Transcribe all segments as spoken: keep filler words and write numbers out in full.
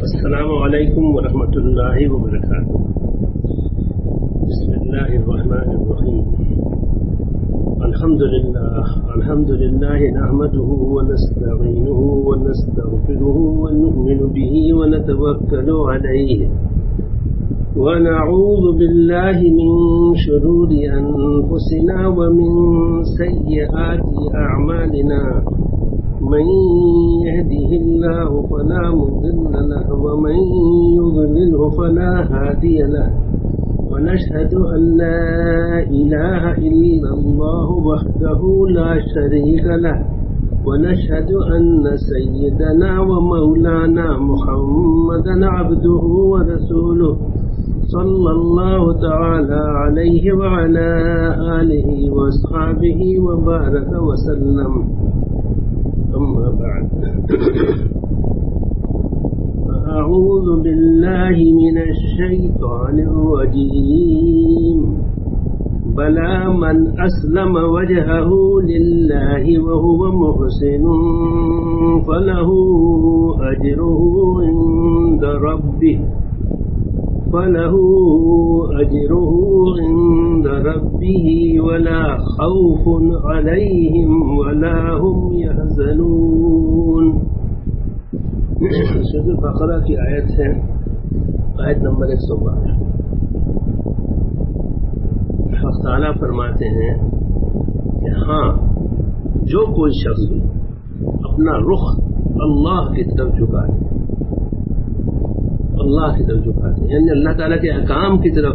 السلام علیکم ورحمۃ اللہ وبرکاتہ. بسم اللہ الرحمن الرحیم. الحمد للہ الحمد للہ نحمده ونستعینه ونستغفره ونؤمن به ونتوکل علیہ ونعوذ باللہ من شرور انفسنا ومن سیئات اعمالنا. من يهده الله فلا مضل له ومن يضلله فلا هادي له ونشهد أن لا إله إلا الله وحده لا شريك له ونشهد أن سيدنا ومولانا محمدا عبده ورسوله صلى الله تعالى عليه وعلى آله وأصحابه وبارك وسلم. أما بعد أعوذ بالله من الشيطان الرجيم. بلى من أسلم وجهه لله وهو محسن فله أجره عند ربه فله أجره عند ربه ولا خوف عليهم ولا هم يحزنون. سورۃ البقرہ کی آیت ہے، آیت نمبر ایک سو بارہ. حق تعالیٰ فرماتے ہیں کہ ہاں جو کوئی شخص اپنا رخ اللہ کی طرف جھکا دے، اللہ کی طرف جھکا دے یعنی اللہ تعالیٰ کے احکام کی طرف،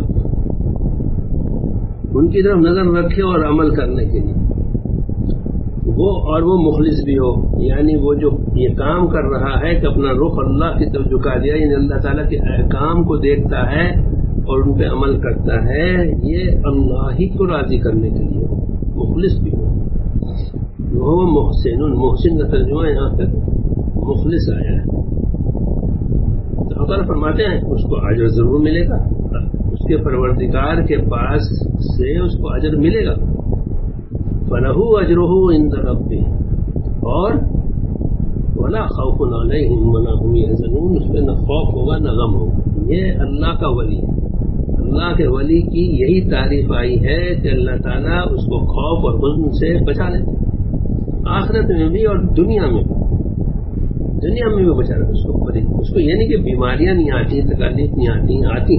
ان کی طرف نظر رکھے اور عمل کرنے کے لیے وہ، اور وہ مخلص بھی ہو، یعنی وہ جو یہ کام کر رہا ہے کہ اپنا رخ اللہ کی طرف جھکا دیا، یعنی اللہ تعالیٰ کے احکام کو دیکھتا ہے اور ان پہ عمل کرتا ہے، یہ اللہ ہی کو راضی کرنے کے لیے مخلص بھی ہو. وہ محسن، محسن کا ترجمہ یہاں پہ مخلص آیا ہے. تو اللہ فرماتے ہیں اس کو اجر ضرور ملے گا، اس کے پروردگار کے پاس سے اس کو اجر ملے گا. فَلَهُ أَجْرُهُ عِندَ رَبِّهِ اور وَلَا خَوْفٌ عَلَيْهِمْ وَلَا هُمْ يَحْزَنُونَ، اس پہ نہ خوف ہوگا نہ غم ہوگا. یہ اللہ کا ولی، اللہ کے ولی کی یہی تعریف آئی ہے کہ اللہ تعالیٰ اس کو خوف اور حزن سے بچا لیتے، آخرت میں بھی اور دنیا میں بھی. دنیا میں بھی بچا لیتے اس کو. اس کو یہ نہیں کہ بیماریاں نہیں آتی، تکالیف نہیں آتی، آتی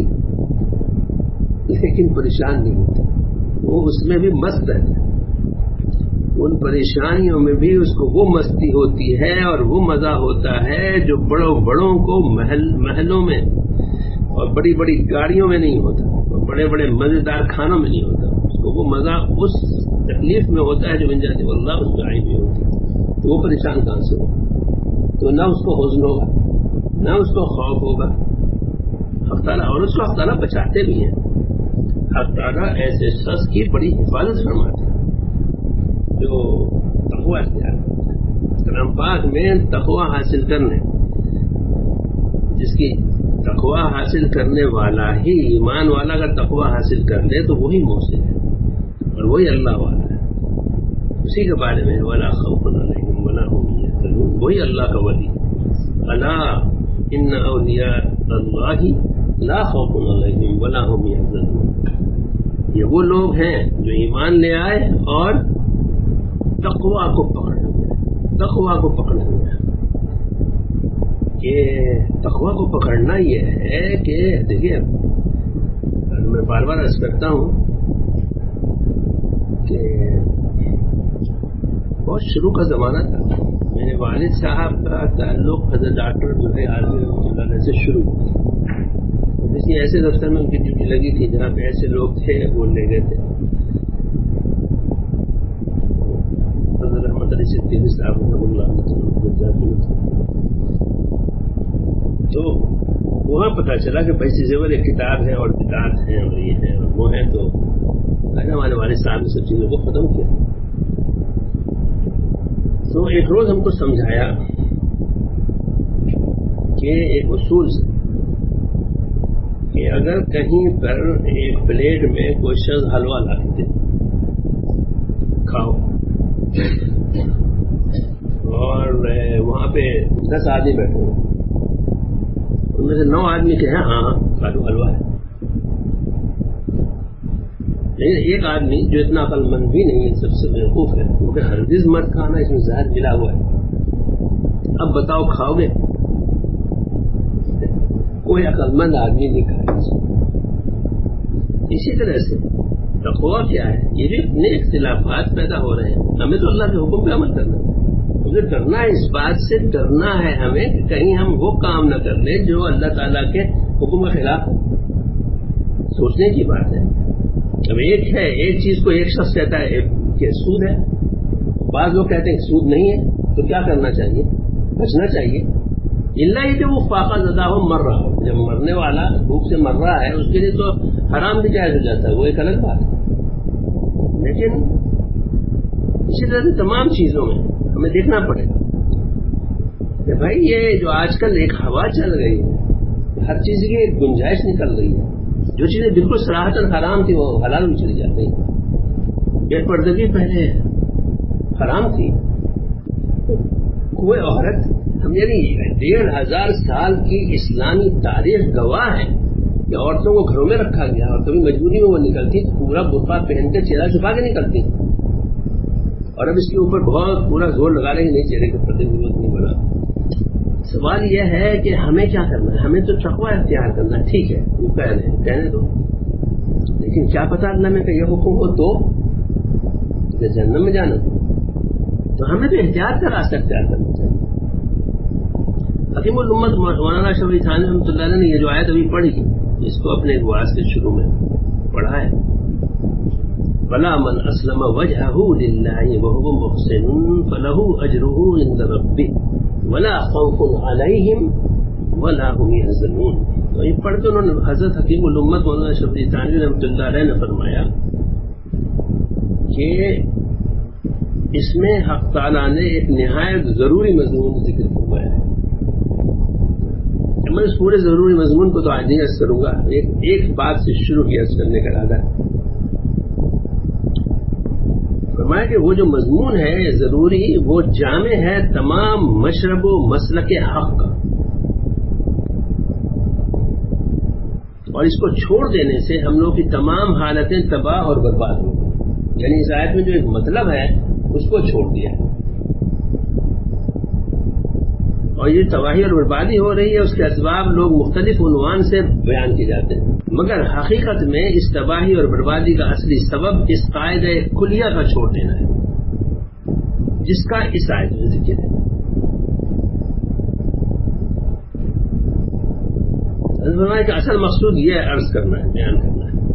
لیکن پریشان نہیں ہوتے، وہ اس میں بھی مست رہتا ہے. ان پریشانیوں میں بھی اس کو وہ مستی ہوتی ہے اور وہ مزہ ہوتا ہے جو بڑوں بڑوں کو محل محلوں میں اور بڑی بڑی گاڑیوں میں نہیں ہوتا، اور بڑے بڑے مزیدار کھانوں میں نہیں ہوتا. اس کو وہ مزہ اس تکلیف میں ہوتا ہے جو بن جاتی ہے اللہ اس میں آئی بھی ہوتی ہے. تو وہ پریشان کہاں سے ہو؟ تو نہ اس کو حزن ہوگا نہ اس کو خوف ہوگا. حق تعالیٰ اور اس کو حق تعالیٰ بچاتے بھی ہیں. حق تعالیٰ ایسے شخص کی بڑی حفاظت فرماتے ہیں جو تقویٰ اختیار کرتا ہے. کلام پاک میں تقویٰ حاصل کرنے، جس کی تقویٰ حاصل کرنے والا ہی، ایمان والا اگر تقویٰ حاصل کر لے تو وہی محسن ہے اور وہی اللہ والا ہے. اسی کے بارے میں ولا خوف علیہم ولا هم يحزنون، وہی اللہ کا ولی. الا ان اولیاء اللہ لا خوف علیہم ولا هم يحزنون. یہ وہ لوگ ہیں جو ایمان لے آئے اور تقویٰ کو پکڑے ہوئے، تقویٰ کو پکڑے ہوئے. یہ تقویٰ کو پکڑنا یہ ہے کہ دیکھیے، میں بار بار عرض کرتا ہوں کہ بہت شروع کا زمانہ تھا. میرے والد صاحب کا تعلق حضرت ڈاکٹر عبدالحی عالمی رحمۃ اللہ علیہ سے شروع ہوا. کسی ایسے دفتر میں ان کی ڈیوٹی لگی تھی جہاں پہ ایسے لوگ تھے وہ لے گئے تھے. صاحب تو وہاں پتا چلا کہ پیسے زیور ایک کتاب ہے اور کتاب ہیں اور یہ ہیں اور وہ ہیں. تو ہمارے والد صاحب نے سب چیزوں کو ختم کیا. تو ایک روز ہم کو سمجھایا کہ ایک اصول سے کہ اگر کہیں پر ایک پلیٹ میں کوئی شخص حلوہ لا کے دے کھاؤ اور وہاں پہ دس آدمی بیٹھے ہو میں سے نو آدمی کہے ہاں ہاں کھا لو حلوہ ہے، لیکن ایک آدمی جو اتنا عقل مند بھی نہیں ہے، سب سے بیوقوف ہے، وہ کہ ہرگز مت کھانا، اس میں زہر ملا ہوا ہے، اب بتاؤ کھاؤ گے؟ کوئی عقل مند آدمی نہیں کھائے. اسی طرح سے تقویٰ کیا ہے؟ یہ جو اتنے اختلافات پیدا ہو رہے ہیں، ہمیں تو اللہ کے حکم پہ عمل کرنا ہے. مجھے ڈرنا ہے، اس بات سے ڈرنا ہے ہمیں کہ کہیں ہم وہ کام نہ کر لیں جو اللہ تعالیٰ کے حکم کے خلاف ہے. سوچنے کی بات ہے. اب ایک ہے، ایک چیز کو ایک شخص کہتا ہے کہ سود ہے، بعض لوگ کہتے ہیں کہ سود نہیں ہے، تو کیا کرنا چاہیے؟ بچنا چاہیے. اللہ ہی کہ وہ فاقہ زدہ ہو، مر رہا ہو. جب مرنے والا بھوک سے مر رہا ہے اس کے لیے تو حرام بھی جائز ہو جاتا ہے، وہ ایک الگ بات ہے. لیکن اسی طرح سے تمام چیزوں میں ہمیں دیکھنا پڑے گا کہ بھائی یہ جو آج کل ایک ہوا چل رہی ہے، ہر چیز کی ایک گنجائش نکل رہی ہے. جو چیزیں بالکل صراحتاً حرام تھی وہ حلال میں چلی جاتی ہیں. بے پردگی پہلے حرام تھی. کوئی عورت، ہم یعنی ڈیڑھ ہزار سال کی اسلامی تاریخ گواہ ہے کہ عورتوں کو گھروں میں رکھا گیا اور کبھی مجبوری میں وہ نکلتی تو پورا برقع پہن کے چہرہ چھپا کے نکلتی. اور اب اس کے اوپر بہت پورا زور لگا رہے ہیں نہیں چہرے کے پردے کی ضرورت نہیں بنا. سوال یہ ہے کہ ہمیں کیا کرنا ہے؟ ہمیں تو تقویٰ اختیار کرنا ہے. ٹھیک ہے وہ کہہ رہے ہیں کہنے دو، لیکن کیا پتا اللہ میں کہ یہ حکم ہو تو جہنم میں جانا، تو ہمیں تو احتیاط کا راستہ اختیار کرنا چاہیے. حکیم الامت مولانا اشرف علی تھانوی رحمۃ اللہ علیہ نے یہ جو آیت ابھی پڑھی اس کو اپنے واعظ کے شروع میں پڑھا ہے. فلا من اسلم وجهه لله وهو محسن فله اجره عند ربه ولا خوف عليهم ولا هم يحزنون. تو یہ پڑھ کے انہوں نے حضرت حکیم الامت مولانا اشرف علی تھانوی رحمۃ اللہ علیہ نے فرمایا کہ اس میں حق تعالیٰ نے ایک نہایت ضروری مضمون ذکر فرمایا ہے. میں اس پورے ضروری مضمون کو تو آج نہیں عرض کروں گا، ایک ایک بات سے شروع کی عرض کرنے کا ارادہ ہے. فرمایا کہ وہ جو مضمون ہے ضروری، وہ جامع ہے تمام مشرب و مسلک حق کا، اور اس کو چھوڑ دینے سے ہم لوگ کی تمام حالتیں تباہ اور برباد ہو گئی. یعنی اس آیت میں جو ایک مطلب ہے اس کو چھوڑ دیا، اور یہ تباہی اور بربادی ہو رہی ہے. اس کے اسباب لوگ مختلف عنوان سے بیان کیے جاتے ہیں، مگر حقیقت میں اس تباہی اور بربادی کا اصلی سبب اس قاعدہ کلیہ کا چھوڑ دینا ہے جس کا اس آیت میں ذکر ہے. کہ اصل مقصود یہ عرض کرنا ہے، بیان کرنا ہے.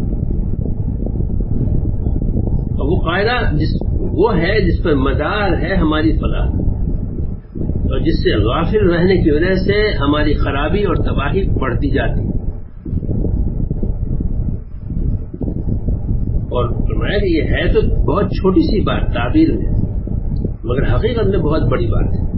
اور وہ قاعدہ جس وہ ہے جس پر مدار ہے ہماری فلاح، اور جس سے غافل رہنے کی وجہ سے ہماری خرابی اور تباہی بڑھتی جاتی ہے. اور فرمایا کہ یہ ہے تو بہت چھوٹی سی بات تعبیر میں، مگر حقیقت میں بہت بڑی بات ہے.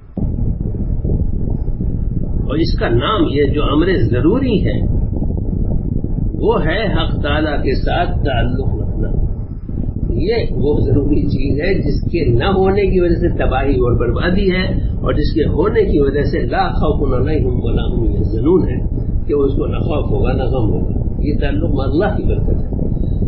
اور اس کا نام یہ جو امر ضروری ہے وہ ہے حق تعالیٰ کے ساتھ تعلق رکھنا. یہ وہ ضروری چیز ہے جس کے نہ ہونے کی وجہ سے تباہی اور بربادی ہے، اور جس کے ہونے کی وجہ سے لا خوف علیہم ولا هم یحزنون ہے کہ اس کو نہ خوف ہوگا نہ غم ہوگا. یہ تعلق اللہ کی برکت ہے.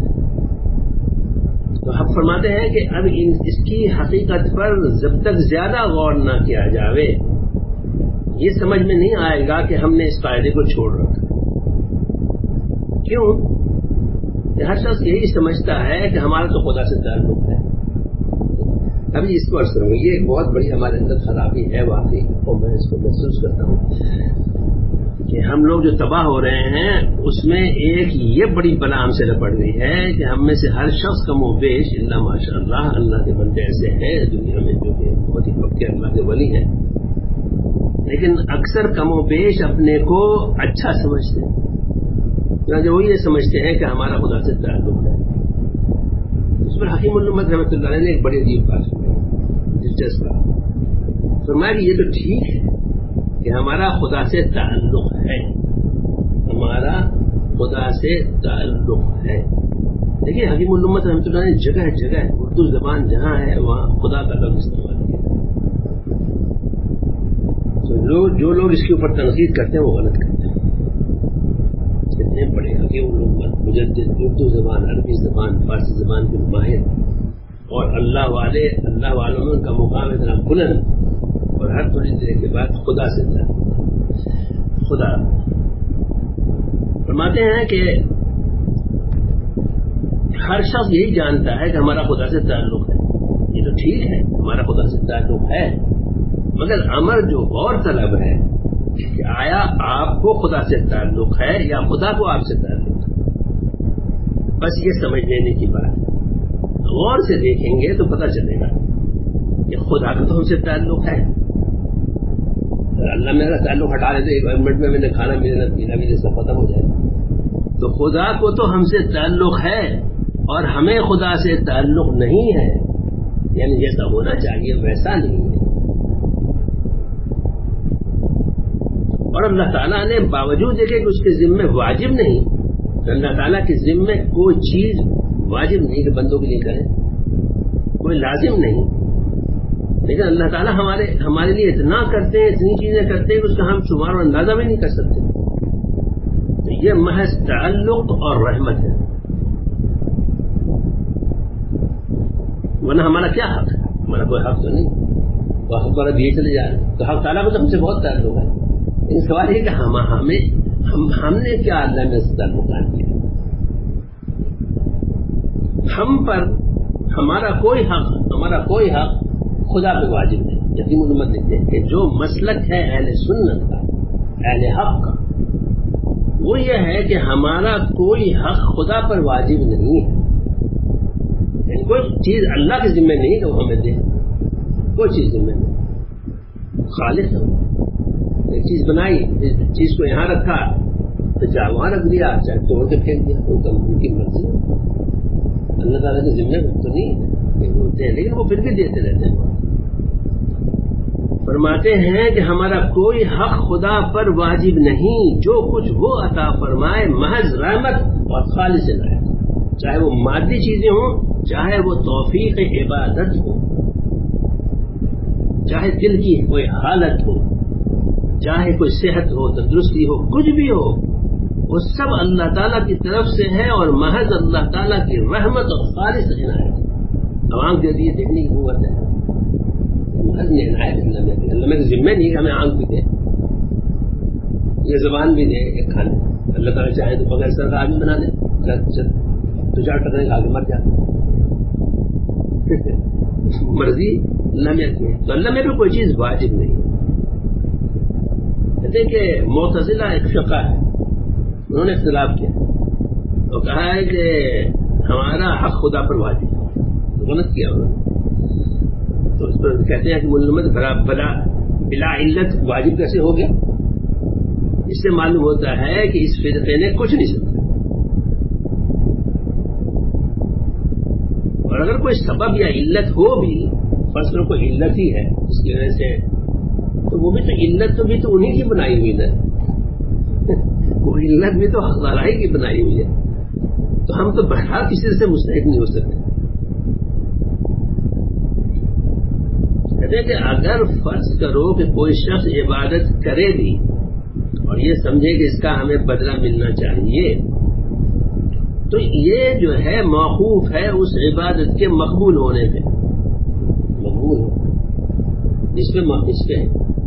تو ہم فرماتے ہیں کہ اب اس کی حقیقت پر جب تک زیادہ غور نہ کیا جاوے یہ سمجھ میں نہیں آئے گا کہ ہم نے اس قاعدے کو چھوڑ رکھا. کیوں؟ ہر شخص یہی سمجھتا ہے کہ ہمارا تو خدا سے تعلق ہے. ابھی اس کو عرض کروں گا، یہ ایک بہت بڑی ہمارے اندر خرابی ہے واقعی، اور میں اس کو محسوس کرتا ہوں کہ ہم لوگ جو تباہ ہو رہے ہیں اس میں ایک یہ بڑی بلا ہم سے لپٹ گئی ہے کہ ہم میں سے ہر شخص کم و بیش اللہ ماشاء اللہ اللہ کے بندے ایسے ہیں دنیا میں جو کہ بہت ہی پکے اللہ کے ولی ہیں، لیکن اکثر کم و بیش اپنے کو اچھا سمجھتے ہیں. جو وہ یہ سمجھتے ہیں کہ ہمارا خدا سے تعلق ہے. اس پر حکیم الامت رحمۃ اللہ علیہ نے ایک بڑی عجیب بات کی، دلچسپ بات. فرمایا کہ یہ تو ٹھیک ہے کہ ہمارا خدا سے تعلق ہے، ہمارا خدا سے تعلق ہے، دیکھیے حکیم الامت رحمۃ اللہ نے جگہ جگہ اردو زبان جہاں ہے وہاں خدا کا لفظ استعمال کیا. لوگ جو لوگ اس کے اوپر تنقید کرتے ہیں وہ غلط کرتے ہیں. اتنے پڑھے لکھے وہ لوگ مجدد اردو زبان، عربی زبان، فارسی زبان کے ماہر، اور اللہ والے اللہ والوں میں ان کا مقام اتنا بلند، اور ہر تھوڑی دیر کے بعد خدا سے خدا فرماتے ہیں کہ ہر شخص یہی جانتا ہے کہ ہمارا خدا سے تعلق ہے. یہ تو ٹھیک ہے ہمارا خدا سے تعلق ہے، مگر امر جو غور طلب ہے کہ آیا آپ کو خدا سے تعلق ہے یا خدا کو آپ سے تعلق ہے. بس یہ سمجھ لینے کی بات ہے. غور سے دیکھیں گے تو پتہ چلے گا کہ خدا کا تو ہم سے تعلق ہے. اللہ میرا تعلق ہٹا لے تو ایک منٹ میں میں نے کھانا میرا پینا بھی سب ختم ہو جائے گا. تو خدا کو تو ہم سے تعلق ہے اور ہمیں خدا سے تعلق نہیں ہے، یعنی جیسا ہونا چاہیے ویسا نہیں ہے. اور اللہ تعالیٰ نے باوجود دیکھے کہ اس کے ذمے واجب نہیں، اللہ تعالیٰ کے ذمے کوئی چیز واجب نہیں کہ بندوں کے لیے کرے، کوئی لازم نہیں، لیکن اللہ تعالیٰ ہمارے ہمارے لیے اتنا کرتے ہیں، اتنی چیزیں کرتے ہیں کہ اس کا ہم شمار اور اندازہ بھی نہیں کر سکتے. تو یہ محض تعلق اور رحمت ہے، ورنہ ہمارا کیا حق ہے؟ ہمارا کوئی حق تو نہیں. وہ حق والا دیے چلے جا رہے ہیں تو حق تعالیٰ کو تو ہم سے بہت تعلق ہے. ان سوال یہ کہ ہم ہمیں ہم ہم نے کیا اللہ میں سے تعلق کیا؟ ہم پر ہمارا کوئی حق ہمارا کوئی حق خدا پہ واجب نہیں. یتیم علمت لکھتے ہیں کہ جو مسلک ہے اہل سنت کا، اہل حق کا، وہ یہ ہے کہ ہمارا کوئی حق خدا پر واجب نہیں ہے. یعنی کوئی چیز اللہ کے ذمہ نہیں کہ وہ ہمیں دے، کوئی چیز ذمہ نہیں. خالق ہے، ایک چیز بنائی، چیز کو یہاں رکھا تو چاہے وہاں رکھ دیا، چاہے توڑ کے پھینک دیا، ان کی مرضی ہے. اللہ تعالیٰ کے ذمہ تو نہیں ہے ہوتے ہیں، لیکن وہ پھر بھی دیتے رہتے ہیں. فرماتے ہیں کہ ہمارا کوئی حق خدا پر واجب نہیں، جو کچھ وہ عطا فرمائے محض رحمت اور خالص عنایت، چاہے وہ مادی چیزیں ہوں، چاہے وہ توفیق عبادت ہو، چاہے دل کی کوئی حالت ہو، چاہے کوئی صحت ہو، تندرستی ہو، کچھ بھی ہو، وہ سب اللہ تعالیٰ کی طرف سے ہے اور محض اللہ تعالیٰ کی رحمت اور خالص عنایت. اب آنکھ دے دیے دیکھنے کی قوت ہے، محض عنایت اللہ میں اللہ میں ذمہ نہیں کہ ہمیں آنکھ بھی دے، یہ زبان بھی دے ایک کھانے. اللہ تعالیٰ چاہے تو بغیر سر کا آدمی بنا دے، تو چار ٹکرے کھا کے مر جاتے. مرضی اللہ میں کی ہے، تو اللہ میں بھی کوئی چیز واجب نہیں. کہتے ہیں کہ معتزلہ ایک فقہ ہے، انہوں نے اختلاف کیا اور کہا ہے کہ ہمارا حق خدا پر واجب ہے. غلط کیا انہوں نے. تو اس پر کہتے ہیں کہ ملزمت بلا بلا علت واجب کیسے ہو گیا؟ اس سے معلوم ہوتا ہے کہ اس فرقے نے کچھ نہیں سمجھا. اور اگر کوئی سبب یا علت ہو بھی، فرض کرو کوئی علت ہی ہے اس کی وجہ سے، تو وہ بھی تو علت تو بھی تو انہی کی بنائی ہوئی ہے، وہ علت بھی تو حق تعالیٰ کی بنائی ہوئی ہے. تو ہم تو بہرحال کسی سے مستحق نہیں ہو سکتے. کہتے ہیں کہ اگر فرض کرو کہ کوئی شخص عبادت کرے بھی اور یہ سمجھے کہ اس کا ہمیں بدلہ ملنا چاہیے، تو یہ جو ہے موقوف ہے اس عبادت کے مقبول ہونے پہ. مقبول ہو اس پہ اس پہ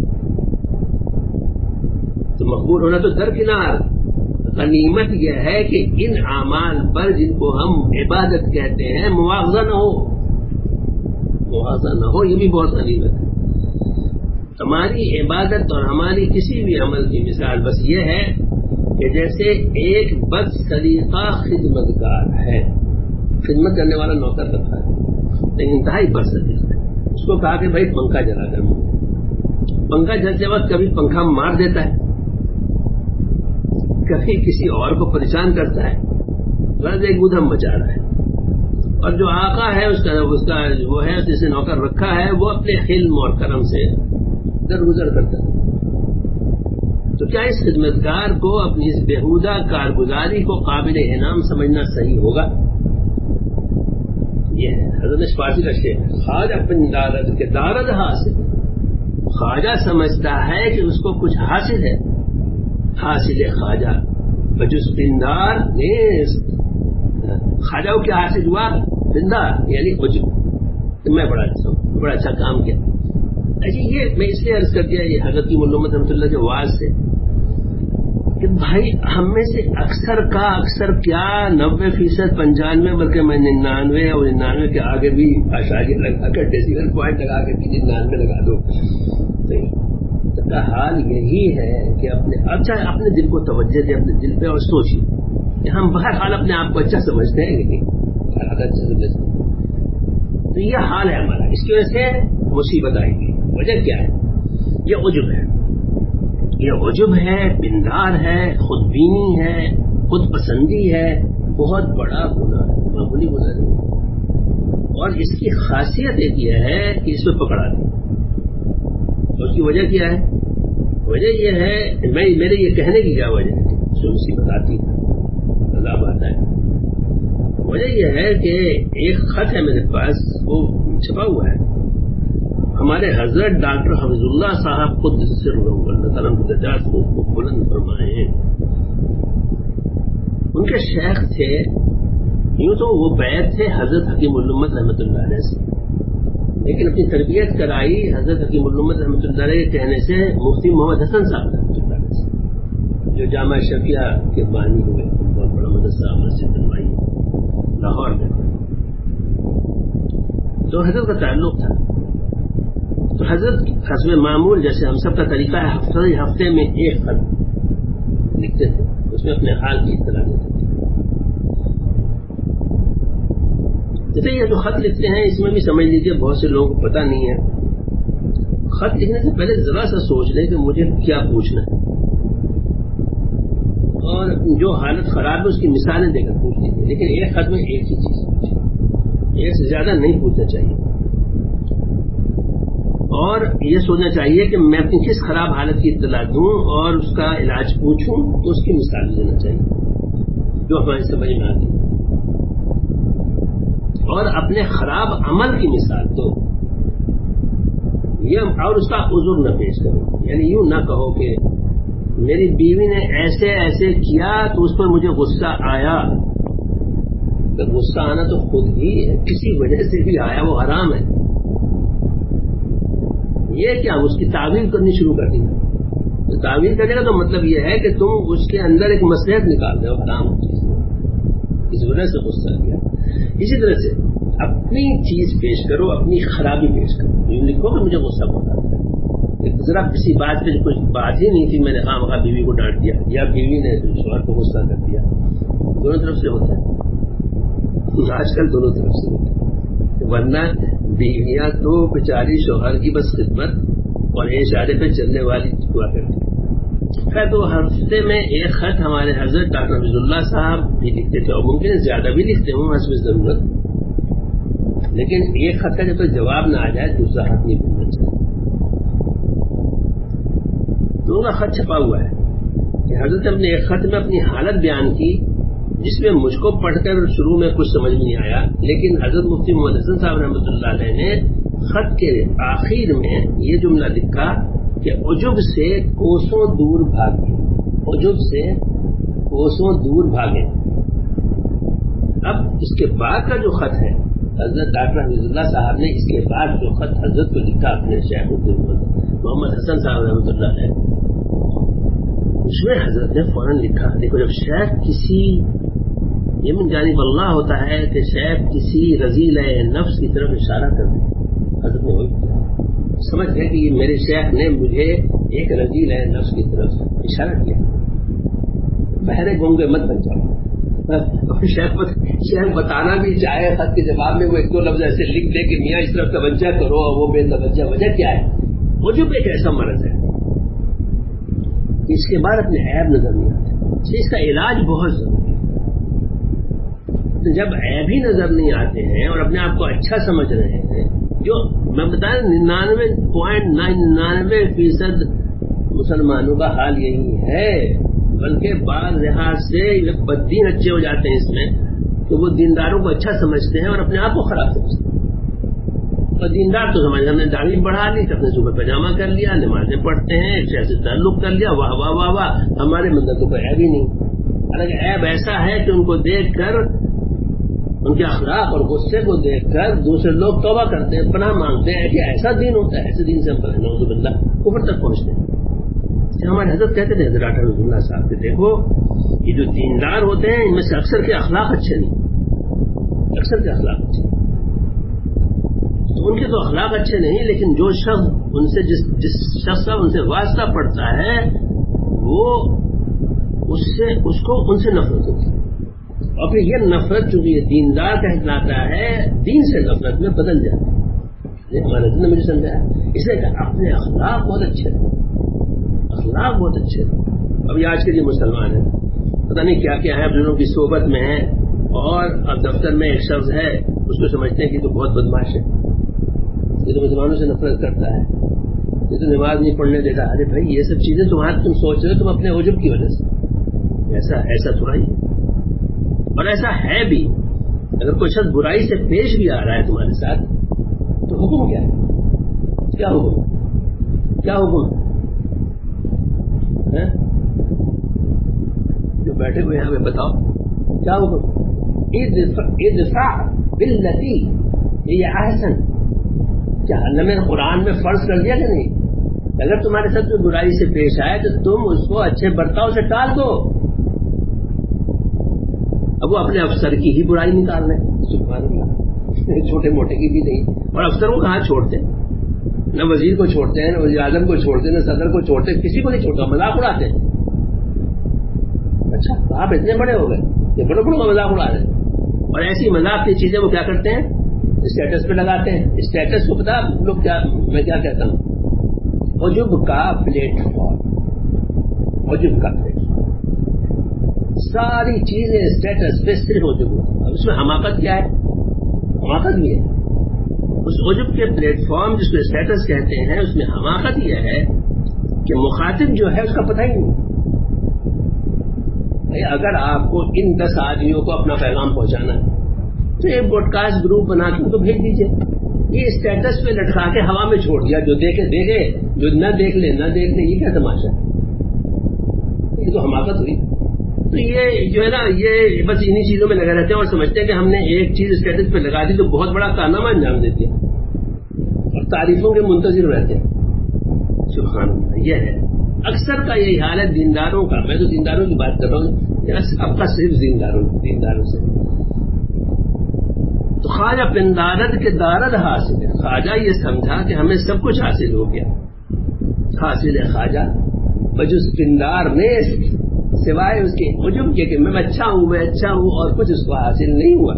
تو مقبول ہونا تو درکنار. غنیمت یہ ہے کہ ان اعمال پر جن کو ہم عبادت کہتے ہیں مواخذہ نہ ہو، مواخذہ نہ ہو، یہ بھی بہت غنیمت ہے. ہماری عبادت اور ہماری کسی بھی عمل کی مثال بس یہ ہے کہ جیسے ایک بد سلیقہ خدمتگار ہے، خدمت کرنے والا نوکر رکھا ہے لیکن انتہائی بد سلیقہ ہے. اس کو کہا کہ بھائی پنکھا جلا کر، پنکھا جلتے وقت کبھی پنکھا مار دیتا ہے، کبھی کسی اور کو پریشان کرتا ہے، غرض ایک ادھم مچا رہا ہے. اور جو آقا ہے اس کا اس کا وہ ہے جسے نوکر رکھا ہے، وہ اپنے حلم اور کرم سے درگزر کرتا ہے. تو کیا اس خدمتگار کو اپنی اس بےہودہ کارگزاری کو قابل انعام سمجھنا صحیح ہوگا؟ یہ ہے حضرت فارسی کا شعر، خواجہ پنجارد کے دارد حاصل، خواجہ سمجھتا ہے کہ اس کو کچھ حاصل ہے، حاصل خواجہ بجز پندار نیست. خواجہ کو کیا حاصل ہوا؟ پندار یعنی عجب، میں بڑا اچھا ہوں، بڑا اچھا کام کیا. اچھا یہ میں اس لیے عرض کر دیا یہ حضرت مولانا محمد رحمۃ اللہ کے واعظ سے کہ بھائی ہم میں سے اکثر کا اکثر کیا نبے فیصد پنچانوے بلکہ میں ننانوے اور ننانوے کے آگے بھی اشاریہ لگا کر ڈیسیبل پوائنٹ لگا کے بھی ننانوے لگا دو. تو کا حال یہی ہے کہ اپنے اچھا اپنے دل کو توجہ دے اپنے دل پہ اور سوچیے کہ ہم بہرحال اپنے آپ کو اچھا سمجھتے ہیں لیکن اچھا سمجھتے ہیں. تو یہ حال ہے ہمارا، اس کی وجہ سے مصیبت آئے گی. وجہ کیا ہے؟ یہ عجب ہے، یہ عجب ہے، پندار ہے، خود بینی ہے، خود پسندی ہے. بہت بڑا گناہ ہے، معمولی گناہ نہیں. اور اس کی خاصیت ایک یہ ہے کہ اس میں پکڑا دی. اس کی وجہ کیا ہے؟ وجہ یہ ہے میں میرے یہ کہنے کی کیا وجہ ہے جو مصیبت آتی ہے، عذاب آتا ہے. وجہ یہ ہے کہ ایک خط ہے میرے پاس، وہ چھپا ہوا ہے. ہمارے حضرت ڈاکٹر حفظ اللہ صاحب خود اللہ تعالیٰ کے درجات کو بلند فرمائے ہیں. ان کے شیخ تھے، یوں تو وہ بیعت تھے حضرت حکیم الامت رحمۃ اللہ علیہ سے، لیکن اپنی تربیت کرائی حضرت حکیم الامت رحمۃ اللہ علیہ کے کہنے سے مفتی محمد حسن صاحب رحمۃ اللہ علیہ سے، جو جامعہ شفیہ کے بانی ہوئے، بہت بڑا مدرسہ مسجد بنوائی لاہور میں. تو حضرت کا تعلق تھا. تو حضرت حسب معمول جیسے ہم سب کا طریقہ ہے، ہفتے ہفتے میں ایک خط لکھتے تھے، اس میں اپنے حال کی اطلاع دیتے تھے. جیسے یہ جو خط لکھتے ہیں اس میں بھی سمجھ لیجیے بہت سے لوگوں کو پتہ نہیں ہے. خط لکھنے سے پہلے ذرا سا سوچ لیں کہ مجھے کیا پوچھنا ہے، اور جو حالت خراب ہے اس کی مثالیں دے کر پوچھ لیجیے. لیکن ایک خط میں ایک ہی چیز پوچھیں، ایک سے زیادہ نہیں پوچھنا چاہیے. اور یہ سوچنا چاہیے کہ میں اپنی کس خراب حالت کی اطلاع دوں اور اس کا علاج پوچھوں تو اس کی مثال دینا چاہیے جو ہماری سمجھ میں آتی ہے. اور اپنے خراب عمل کی مثال دو، یہ اور اس کا عذر نہ پیش کرو. یعنی یوں نہ کہو کہ میری بیوی نے ایسے ایسے کیا تو اس پر مجھے غصہ آیا. تو غصہ آنا تو خود ہی ہے، کسی وجہ سے بھی آیا، وہ حرام ہے. یہ کیا اس کی تعویل کرنی شروع کر دی. تو تعویل کرنے کا تو مطلب یہ ہے کہ تم اس کے اندر ایک مصلحت نکال رہے ہو، حرام چیز اس وجہ سے غصہ کیا. اسی طرح سے اپنی چیز پیش کرو، اپنی خرابی پیش کرو. یوں لکھو کہ مجھے غصہ بہت آتا ہے، ذرا کسی بات پہ کوئی بات ہی نہیں تھی، میں نے خواہ مخواہ بیوی کو ڈانٹ دیا یا بیوی نے شوہر کو غصہ کر دیا. دونوں طرف سے ہوتا ہے، آج کل دونوں طرف سے ہوتا ہے. ورنہ بیویاں تو بیچاری شوہر کی بس خدمت اور اشارے پہ چلنے والی ہوا کرتی. خیر تو ہفتے میں ایک خط ہمارے حضرت ڈاکٹر حفظ اللہ صاحب بھی لکھتے تھے، اور ممکن ہے زیادہ بھی لکھتے ہوں حسب ضرورت. لیکن ایک خط کا جب تک جواب نہ آ جائے دوسرا خط نہیں بھولنا چاہیے. دونوں کا خط چھپا ہوا ہے کہ حضرت نے ایک خط میں اپنی حالت بیان کی جس میں مجھ کو پڑھ کر شروع میں کچھ سمجھ نہیں آیا، لیکن حضرت مفتی محمد حسن صاحب رحمۃ اللہ علیہ نے خط کے آخر میں یہ جملہ لکھا کہ عجب سے کوسوں دور بھاگے، عجب سے کوسوں دور بھاگے. اب اس کے بعد کا جو خط ہے حضرت ڈاکٹر حفظ اللہ صاحب نے اس کے بعد جو خط حضرت کو لکھا اپنے شیخ محمد حسن صاحب رحمۃ اللہ علیہ، اس میں حضرت نے فوراً لکھا. دیکھو جب شیخ کسی یہ من جانب اللہ ہوتا ہے کہ شیخ کسی رذیل نفس کی طرف اشارہ کر دے، حضرت نے وہی سمجھ گئے کہ میرے شیخ نے مجھے ایک رذیل نفس کی طرف اشارہ کیا. بہرے گونگے مت بن جاؤ. شیخ شیخ بتانا بھی چاہے خط کے جواب میں وہ ایک دو لفظ ایسے لکھ دے کہ میاں اس طرف توجہ کرو اور وہ بے توجہ. وجہ کیا ہے؟ وہ جو ایک ایسا مرض ہے اس کے بعد اپنے عیب نظر نہیں آتے، اس کا علاج بہت ضروری ہے. جب عیب ہی نظر نہیں آتے ہیں اور اپنے آپ کو اچھا سمجھ رہے ہیں، جو میں بتایا ننانوے پوائنٹ ننانوے فیصد مسلمانوں کا حال یہی ہے، بلکہ بعض لحاظ سے بددین اچھے ہو جاتے ہیں اس میں کہ وہ دینداروں کو اچھا سمجھتے ہیں اور اپنے آپ کو خراب سمجھتے ہیں. اور دیندار تو سمجھ ہم نے داڑھی بڑھا لی، اپنے صبح پاجامہ کر لیا، نمازیں پڑھتے ہیں، شہر سے تعلق کر لیا، واہ واہ واہ واہ، ہمارے اندر تو کوئی عیب ہی نہیں۔ حالانکہ عیب ایسا ہے کہ ان کو دیکھ کر، ان کے اخلاق اور غصے کو دیکھ کر دوسرے لوگ توبہ کرتے ہیں، پناہ مانگتے ہیں کہ ایسا دین ہوتا ہے، ایسے دین سے ہم نعوذ باللہ کفر تک پہنچتے ہیں۔ ہمارے حضرت کہتے تھے، حضرت رضی اللہ صاحب کہ دیکھو یہ جو دیندار ہوتے ہیں ان میں سے اکثر کے اخلاق اچھے نہیں، اکثر کے اخلاق اچھے، تو ان کے تو اخلاق اچھے نہیں، لیکن جو شخص ان سے جس جس شخص کا ان سے واسطہ پڑتا ہے وہ اس سے اس کو ان سے نفرت ہوتی ہے، اور پھر یہ نفرت چونکہ یہ دیندار کہلاتا ہے دین سے نفرت میں بدل جاتی ہے۔ ہمارے دن نے مجھے سمجھایا اس لیے کہ اپنے اخلاق بہت اچھے اخلاق بہت اچھے اب یہ آج کے جو مسلمان ہیں پتہ نہیں کیا کیا ہے، اپنوں کی صحبت میں ہے، اور اب دفتر میں ایک شخص ہے اس کو سمجھتے ہیں کہ تو بہت بدماش ہے، یہ تو مسلمانوں سے نفرت کرتا ہے، یہ تو نماز نہیں پڑھنے دیتا۔ ارے بھائی یہ سب چیزیں تمہارے تم سوچ رہے ہو تم اپنے عجب کی وجہ سے، ایسا ایسا تھوڑا ہی ہے، اور ایسا ہے بھی۔ اگر کوئی شخص برائی سے پیش بھی آ رہا ہے تمہارے ساتھ تو حکم کیا ہے؟ کیا حکم کیا حکم ہے؟ جو بیٹھے ہوئے ہیں ہمیں بتاؤ کیا حکم؟ ادفع باللتی ہی احسن، کیا اللہ نے قرآن میں فرض کر دیا کہ نہیں؟ اگر تمہارے ساتھ کوئی برائی سے پیش آئے تو تم اس کو اچھے برتاؤ سے ٹال دو۔ اب وہ اپنے افسر کی ہی برائی نکال رہے ہیں، سبحان اللہ، چھوٹے موٹے کی بھی نہیں، اور افسر کو کہاں چھوڑتے، نہ وزیر کو چھوڑتے ہیں، نہ وزیر اعظم کو چھوڑتے ہیں، نہ صدر کو چھوڑتے ہیں، کسی کو نہیں چھوڑتا، مذاق اڑاتے ہیں۔ اچھا آپ اتنے بڑے ہو گئے، یہ بڑے بڑوں کا مذاق اڑا رہے ہیں، اور ایسی مذاق کی چیزیں وہ کیا کرتے ہیں اسٹیٹس پہ لگاتے ہیں۔ اسٹیٹس کو پتا لوگ کیا، میں کیا کہتا ہوں، عجب کا پلیٹ فارم، عجب کا پلیٹ فارم، ساری چیزیں اسٹیٹس پہ صرف عجب ہوتی ہے۔ اب اس میں حماقت کیا ہے؟ حماقت بھی ہے اس عجب کے پلیٹ فارم جس کو اسٹیٹس کہتے ہیں، اس میں حماقت یہ ہے کہ مخاطب جو ہے اس کا پتہ ہی نہیں۔ اگر آپ کو ان دس آدمیوں کو اپنا پیغام پہنچانا ہے تو ایک براڈ کاسٹ گروپ بنا کے ان کو بھیج دیجیے، یہ اسٹیٹس پہ لٹکا کے ہوا میں چھوڑ دیا، جو دیکھے دیکھے، جو نہ دیکھ لے نہ دیکھ لے، یہ کیا تماشا ہے؟ یہ تو حماقت ہوئی۔ تو یہ جو ہے نا یہ بس انہی چیزوں میں لگے رہتے ہیں اور سمجھتے ہیں کہ ہم نے ایک چیز اسٹیٹس پہ لگا دی تو بہت بڑا کارنامہ انجام دیتی ہے، اور تعریفوں کے منتظر رہتے ہیں۔ سبحان اللہ، یہ ہے اکثر کا یہی حال ہے دینداروں کا۔ میں تو دینداروں کی بات کر رہا ہوں، اب کا صرف دینداروں دینداروں سے تو خواجہ پندارد کے دارد حاصل ہے۔ خواجہ یہ سمجھا کہ ہمیں سب کچھ حاصل ہو گیا، حاصل ہے خواجہ بجز پندار نے سوائے اس کے عجب کے کہ میں اچھا ہوں میں اچھا ہوں، اور کچھ اس کو حاصل نہیں ہوا۔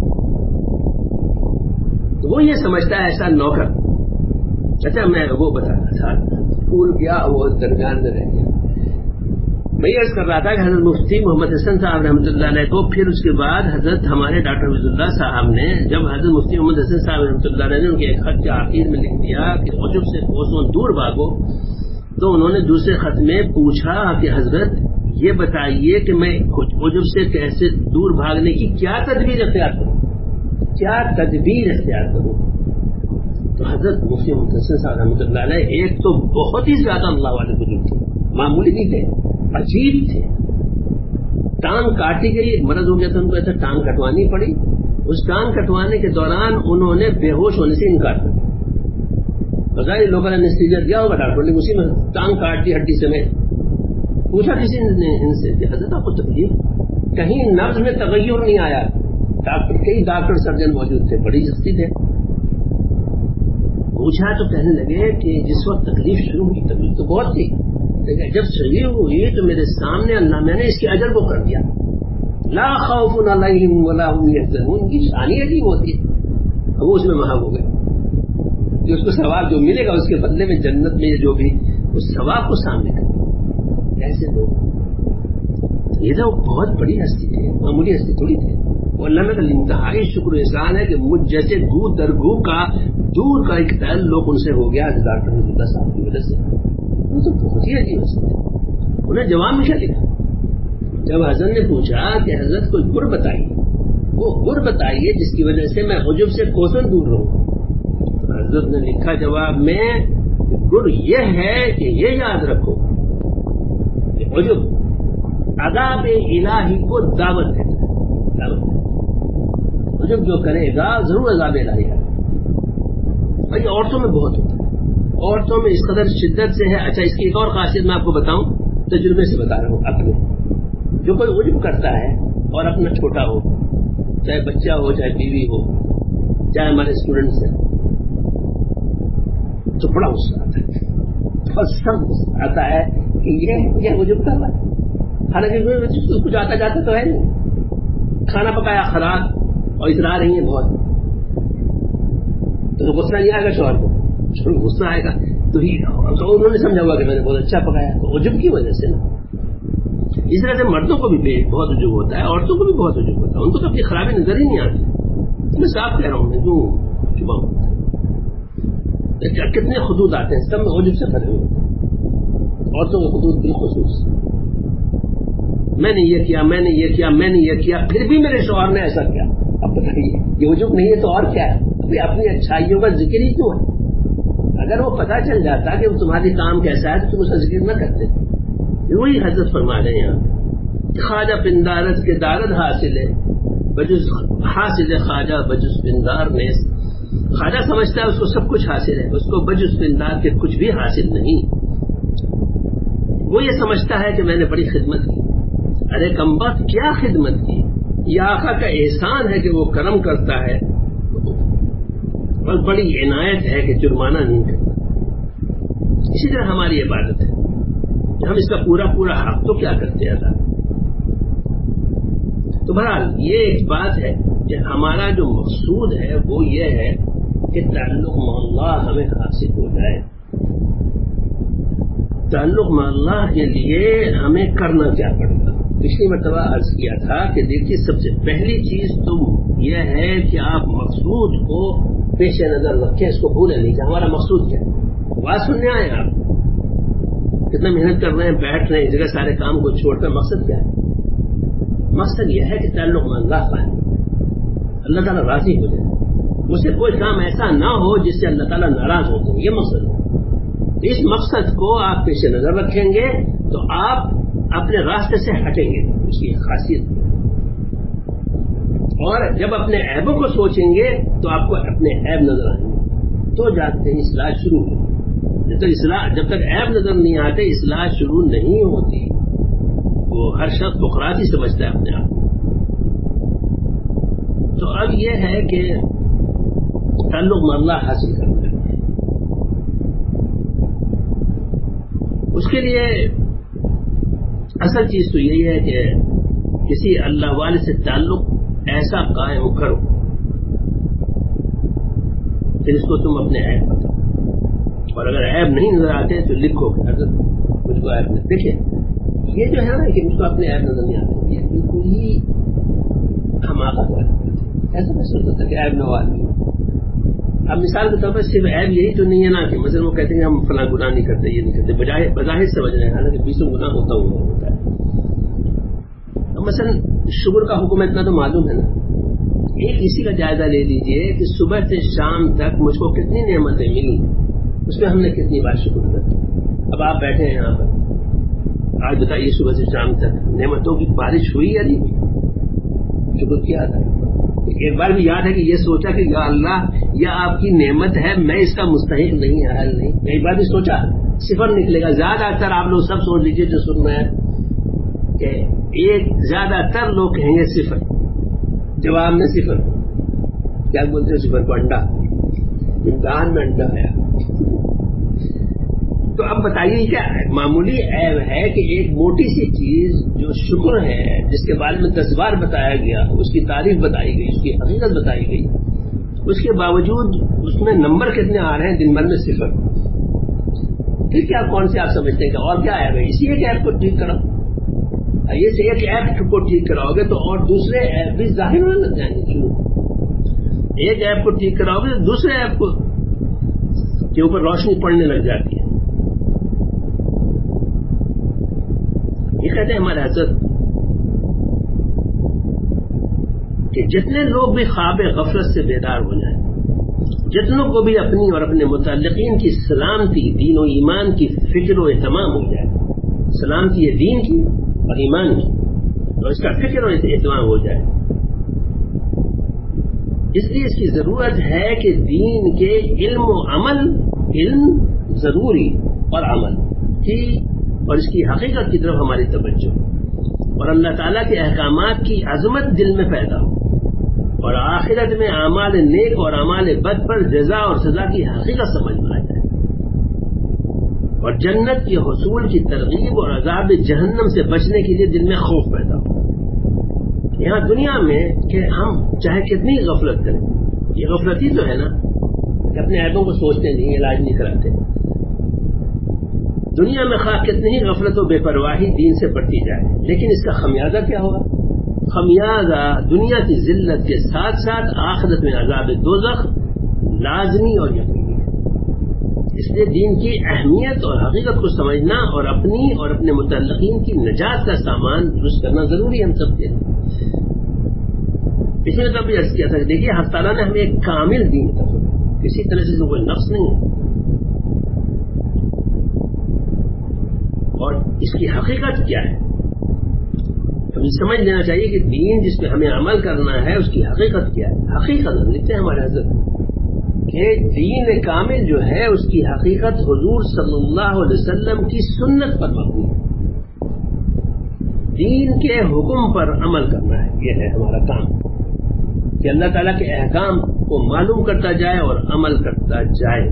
تو وہ یہ سمجھتا ہے ایسا نوکر۔ اچھا میں وہ بتا رہا تھا، پھول گیا وہ درمیان میں رہ گیا۔ میں یہ عرض کر رہا تھا کہ حضرت مفتی محمد حسن صاحب رحمۃ اللہ علیہ کو پھر اس کے بعد حضرت ہمارے ڈاکٹر وحید اللہ صاحب نے، جب حضرت مفتی محمد حسن صاحب رحمۃ اللہ علیہ نے ان کے ایک خط کے آخر میں لکھ دیا کہ عجب سے کوسوں دور بھاگو، تو انہوں نے دوسرے خط میں پوچھا کہ حضرت یہ بتائیے کہ میں عجب سے کیسے دور بھاگنے کی کیا تدبیر اختیار کروں، کیا تدبیر اختیار کروں؟ تو حضرت مفتی محمد حسن صاحب رحمۃ اللہ علیہ ایک تو بہت ہی زیادہ اللہ والے بزرگ تھے، معمولی نہیں تھے، عجیب تھے۔ ٹانگ کاٹی گئی، ایک مرض ہو گیا تھا ان کو، ایسا ٹانگ کٹوانی پڑی، اس ٹانگ کٹوانے کے دوران انہوں نے بے ہوش ہونے سے انکار کر دیا۔ بظاہر لوگوں نے انستھیزیا دیا ہوگا ڈاکٹر نے، اسی میں ٹانگ کاٹ دی ہڈی سمیت۔ پوچھا کسی نے ان سے کہ حضرت آپ کو تکلیف، کہیں نبض میں تغیر نہیں آیا؟ ڈاکٹر کئی ڈاکٹر سرجن موجود تھے، بڑی سختی تھے۔ پوچھا تو کہنے لگے کہ جس وقت تکلیف شروع ہوئی، تکلیف تو بہت تھی، لیکن جب صحیح ہوئی تو میرے سامنے اللہ میں نے اس کے اجر کو کر دیا، لا خوف علیہم ولا هم یحزنون کی شان عجیب ہوتی ہے۔ اب وہ اس میں محو ہو گئے کہ اس کو ثواب جو ملے گا اس کے بدلے میں جنت میں جو بھی اس ثواب کو سامنے کر ایسے لوگ، یہ تو بہت بڑی ہستی تھے، معمولی ہستی تھوڑی تھے۔ وہ اللہ میں انتہائی شکر احسان ہے کہ مجھ جیسے گو در گو کا دور کا ایک تعلق ان سے ہو گیا ڈاکٹر وحید اللہ صاحب کی وجہ سے۔ وہ تو بہت ہی عجیب ہستی تھے۔ انہیں جواب میں کیا لکھا؟ جب حضرت نے پوچھا کہ حضرت کوئی گر بتائیے، وہ گر بتائیے جس کی وجہ سے میں عجب سے کوسن دور رہوں، حضرت نے لکھا جواب میں گر یہ ہے کہ یہ یاد رکھو کہ عجب عذاب الہی کو دعوت دیتا ہے. عجب جو کرے گا ضرور عذاب الہی ہے. اور یہ عورتوں میں بہت ہوتا ہے, عورتوں میں اس قدر شدت سے ہے. اچھا اس کی ایک اور خاصیت میں آپ کو بتاؤں, تجربے سے بتا رہا ہوں اپنے. جو کوئی عجب کرتا ہے اور اپنا چھوٹا ہو, چاہے بچہ ہو چاہے بیوی ہو چاہے ہمارے اسٹوڈنٹس ہیں, تو بڑا غصہ آتا ہے اور سب غصہ آتا ہے کہ یہ یہ عجب کر رہا ہے. حالانکہ کچھ آتا جاتا تو ہے نہیں, کھانا پکایا خراب اور اترا رہی ہیں بہت, تو غصہ نہیں آئے گا شوہر کو, غصہ آئے گا تو ہی تو انہوں نے سمجھا ہوا کہ میں نے بہت اچھا پکایا, تو عجب کی وجہ سے نا. اس طرح سے مردوں کو بھی بہت عجب ہوتا ہے, عورتوں کو بھی بہت عجب ہوتا ہے. ان کو تو اپنی خرابی نظر ہی نہیں آتی. میں صاف کہہ رہا ہوں, میں کیوں چھپاؤں. کتنے خطوط آتے ہیں سب میں عجب سے بھرے ہوئے, عورتوں کے خطوط بالخصوص. میں نے یہ کیا, میں نے یہ کیا, میں نے یہ کیا, پھر بھی میرے شوہر نے ایسا کیا. اب بتائیے یہ عجب نہیں ہے تو اور کیا ہے؟ اپنی اچھائیوں کا ذکر ہی کیوں ہے؟ اگر وہ پتہ چل جاتا کہ تمہاری کام کیسا ہے تو تم اس کا ذکر نہ کرتے. وہی حضرت فرما رہے ہیں یہاں, خواجہ پندارت کے دارد حاصل ہے بجز حاصل خواجہ بجز پندار نے. خواجہ سمجھتا ہے اس کو سب کچھ حاصل ہے, اس کو بجز پندار کے کچھ بھی حاصل نہیں. وہ یہ سمجھتا ہے کہ میں نے بڑی خدمت کی. ارے کمبخت کیا خدمت کی, یہ آقا کا احسان ہے کہ وہ کرم کرتا ہے, اور بڑی عنایت ہے کہ جرمانہ نہیں کرتا. اسی طرح ہماری عبادت ہے, ہم اس کا پورا پورا حق تو کیا کرتے ہیں ادا. تو بہرحال یہ ایک بات ہے کہ ہمارا جو مقصود ہے وہ یہ ہے کہ تعلق مع اللہ ہمیں حاصل ہو جائے. تعلق مع اللہ کے لیے ہمیں کرنا کیا پڑے گا. پچھلی مرتبہ عرض کیا تھا کہ دیکھیے سب سے پہلی چیز تو یہ ہے کہ آپ مقصود کو پیش نظر رکھیں, اس کو بھولیں نہیں کہ ہمارا مقصود کیا ہے. بات سننے آئے آپ کتنا محنت کر رہے ہیں, بیٹھ رہے ہیں اس جگہ سارے کام کو چھوڑ کر, مقصد کیا ہے؟ مقصد یہ ہے کہ تعلق میں اللہ کا ہے, اللہ تعالیٰ راضی ہو جائے, مجھ سے کوئی کام ایسا نہ ہو جس سے اللہ تعالیٰ ناراض ہوتے ہیں. یہ مقصد ہے. اس مقصد کو آپ پیش نظر رکھیں گے تو آپ اپنے راستے سے ہٹیں گے, اس کی خاصیت. اور جب اپنے عیبوں کو سوچیں گے تو آپ کو اپنے عیب نظر آئیں گے, تو جاتے ہیں اصلاح شروع ہو. جب تک اصلاح جب تک عیب نظر نہیں آتے اصلاح شروع نہیں ہوتی. وہ ہر شخص بخراتی سمجھتا ہے اپنے آپ. تو اب یہ ہے کہ تعلق مع اللہ حاصل کرنا ہے. اس کے لیے اصل چیز تو یہی ہے کہ کسی اللہ والے سے تعلق ایسا قائم کرو پھر اس کو تم اپنے عیب بتاؤ, اور اگر عیب نہیں نظر آتے تو لکھو کہ حضرت مجھ کو عیب نہیں. دیکھیں یہ جو ہے نا کہ مجھ کو اپنے عیب نظر نہیں آتے, یہ بالکل ہی حماقت ہے. ایسا محسوس ہوتا ہے کہ عیب نہ ہو آدمی. اب مثال کے طور پر صرف عیب یہی تو نہیں ہے نا کہ مثلا وہ کہتے ہیں کہ ہم فلاں گناہ نہیں کرتے, یہ نہیں کرتے, بجائے بظاہر سمجھ رہے ہیں حالانکہ بیسوں گناہ ہوتا ہوا ہوتا ہے. اب مثلا شکر کا حکم اتنا تو معلوم ہے نا. ایک اسی کا جائزہ لے لیجئے کہ صبح سے شام تک مجھ کو کتنی نعمتیں ملی, اس میں ہم نے کتنی بار شکر کیا. اب آپ بیٹھے ہیں یہاں پر, آج بتائیے صبح سے شام تک نعمتوں کی بارش ہوئی یا نہیں ہوئی, شکر کیا تھا. ایک بار بھی یاد ہے کہ یہ سوچا کہ یا اللہ یہ آپ کی نعمت ہے, میں اس کا مستحق نہیں, اہل نہیں. ایک بار بھی سوچا, صفر نکلے گا. زیادہ تر آپ لوگ سب سوچ لیجیے جو سن رہے ہیں کہ ایک زیادہ تر لوگ کہیں گے صفر, جواب میں صفر. کیا بولتے ہیں صفر کو؟ انڈا. امتحان میں انڈا ہے. تو اب بتائیے کیا معمولی عیب ہے کہ ایک موٹی سی چیز جو شکر ہے, جس کے بارے میں دس بار بتایا گیا, اس کی تعریف بتائی گئی, اس کی حقیقت بتائی گئی, اس کے باوجود اس میں نمبر کتنے آ رہے ہیں دن بھر میں صفر. پھر کیا کون سے آپ سمجھتے ہیں کہ اور کیا عیب ہے؟ اسی ایک عیب کو ٹھیک کراؤ. یہ سے ایک عیب کو ٹھیک کراؤ گے تو اور دوسرے عیب بھی ظاہر ہونے لگ جائیں گے. شروع ایک عیب کو ٹھیک کراؤ گے تو دوسرے عیب کو کے اوپر روشنی پڑنے لگ جاتی ہے. یہ کہتے ہیں ہمارے حضرت کہ جتنے لوگ بھی خواب غفلت سے بیدار ہو جائیں, جتنوں کو بھی اپنی اور اپنے متعلقین کی سلامتی، دین و ایمان کی فکر و اہتمام ہو جائے. سلامتی ہے دین کی اور ایمان کی، اور اس کا فکر اور اہتمام ہو جائے. اس لیے اس کی ضرورت ہے کہ دین کے علم و عمل، علم ضروری اور عمل کی اور اس کی حقیقت کی طرف ہماری توجہ، اور اللہ تعالیٰ کے احکامات کی عظمت دل میں پیدا ہو، اور آخرت میں اعمال نیک اور اعمال بد پر جزا اور سزا کی حقیقت سمجھ میں آ جائے، اور جنت کے حصول کی ترغیب اور عذاب جہنم سے بچنے کے لیے دل میں خوف پیدا ہو. یہاں دنیا میں کہ ہم چاہے کتنی غفلت کریں، یہ غفلت ہی تو ہے نا کہ اپنے عیبوں کو سوچتے نہیں، علاج نہیں کراتے. دنیا میں خواہ کتنی ہی غفلت و بے پرواہی دین سے بڑھتی جائے، لیکن اس کا خمیازہ کیا ہوگا؟ خمیازہ دنیا کی ذلت کے ساتھ ساتھ آخرت میں عذاب دوزخ لازمی اور یقینی ہے. اس لیے دین کی اہمیت اور حقیقت کو سمجھنا اور اپنی اور اپنے متعلقین کی نجات کا سامان درست کرنا ضروری ہے ہم سب کے لیے. پچھلے طرف بھی عرض کیا تھا کہ دیکھیے حق تعالیٰ نے ہمیں ایک کامل دین کا کسی طرح سے کوئی نقص نہیں ہے، اور اس کی حقیقت کیا ہے ہمیں سمجھ لینا چاہیے کہ دین جس پہ ہمیں عمل کرنا ہے اس کی حقیقت کیا ہے. حقیقت لکھتے ہیں ہمارے حضرت کہ دین کامل جو ہے اس کی حقیقت حضور صلی اللہ علیہ وسلم کی سنت پر مبنی ہے. دین کے حکم پر عمل کرنا ہے، یہ ہے ہمارا کام کہ اللہ تعالیٰ کے احکام کو معلوم کرتا جائے اور عمل کرتا جائے.